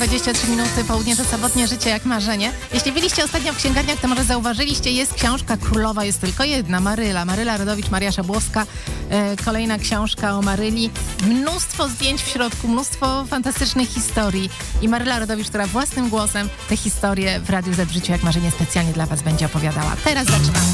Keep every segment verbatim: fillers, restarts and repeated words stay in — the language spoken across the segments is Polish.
dwadzieścia trzy minuty, południe to sobotnie życie jak marzenie. Jeśli byliście ostatnio w księgarniach, to może zauważyliście, jest książka królowa, jest tylko jedna, Maryla. Maryla Rodowicz, Maria Szabłowska. E, kolejna książka o Maryli. Mnóstwo zdjęć w środku, mnóstwo fantastycznych historii. I Maryla Rodowicz, która własnym głosem te historie w Radiu Z w życiu jak marzenie specjalnie dla was będzie opowiadała. Teraz zaczynamy.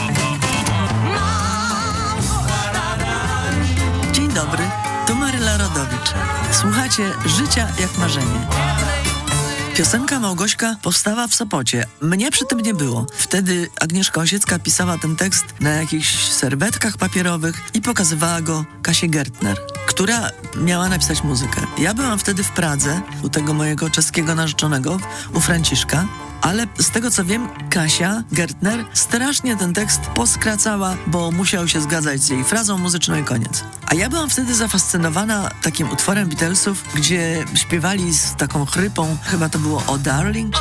Dzień dobry, tu Maryla Rodowicz. Słuchacie Życia jak marzenie. Piosenka Małgośka powstała w Sopocie. Mnie przy tym nie było. Wtedy Agnieszka Osiecka pisała ten tekst na jakichś serwetkach papierowych i pokazywała go Kasie Gertner, która miała napisać muzykę. Ja byłam wtedy w Pradze u tego mojego czeskiego narzeczonego, u Franciszka. Ale z tego co wiem, Kasia Gertner strasznie ten tekst poskracała, bo musiał się zgadzać z jej frazą muzyczną i koniec. A ja byłam wtedy zafascynowana takim utworem Beatlesów, gdzie śpiewali z taką chrypą, chyba to było O Darling.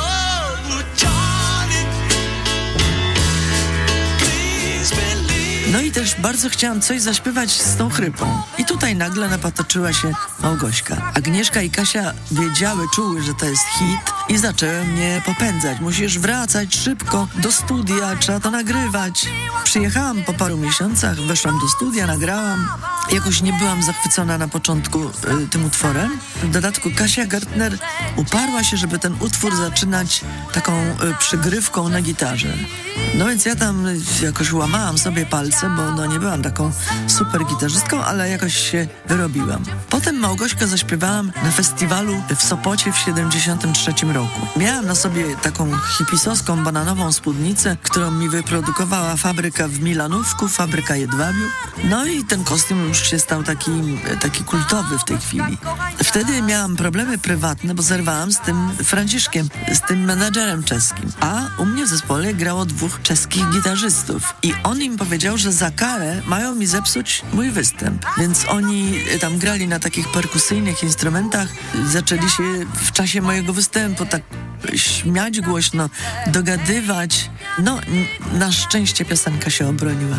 No i też bardzo chciałam coś zaśpiewać z tą chrypą. I tutaj nagle napatoczyła się Małgośka. Agnieszka i Kasia wiedziały, czuły, że to jest hit i zaczęły mnie popędzać. Musisz wracać szybko do studia, trzeba to nagrywać. Przyjechałam po paru miesiącach, weszłam do studia, nagrałam. Jakoś nie byłam zachwycona na początku y, tym utworem. W dodatku Kasia Gertner uparła się, żeby ten utwór zaczynać taką y, przygrywką na gitarze. No więc ja tam jakoś łamałam sobie palce, bo no nie byłam taką super gitarzystką, ale jakoś się wyrobiłam. Potem Małgośkę zaśpiewałam na festiwalu w Sopocie w siedemdziesiątym trzecim roku. Miałam na sobie taką hipisowską bananową spódnicę, którą mi wyprodukowała fabryka w Milanówku, fabryka Jedwabiu. No i ten kostium już się stał taki, taki kultowy w tej chwili. Wtedy miałam problemy prywatne, bo zerwałam z tym Franciszkiem, z tym menadżerem czeskim. A u mnie w zespole grało dwóch czeskich gitarzystów. I on im powiedział, że za karę mają mi zepsuć mój występ. Więc oni tam grali na takich perkusyjnych instrumentach. Zaczęli się w czasie mojego występu tak śmiać głośno, dogadywać. No, na szczęście piosenka się obroniła.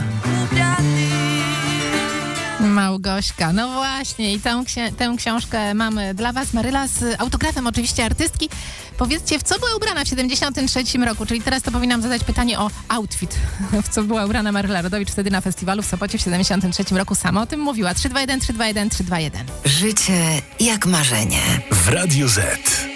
Małgośka, no właśnie i tę, ksi- tę książkę mamy dla was. Maryla z autografem oczywiście artystki. Powiedzcie, w co była ubrana w siedemdziesiątym trzecim roku? Czyli teraz to powinnam zadać pytanie o outfit. W co była ubrana Maryla Rodowicz wtedy na festiwalu w Sopocie w siedemdziesiątym trzecim roku? Sama o tym mówiła. trzy dwa jeden, trzy dwa jeden, trzy dwa jeden. Życie jak marzenie. W Radiu Z.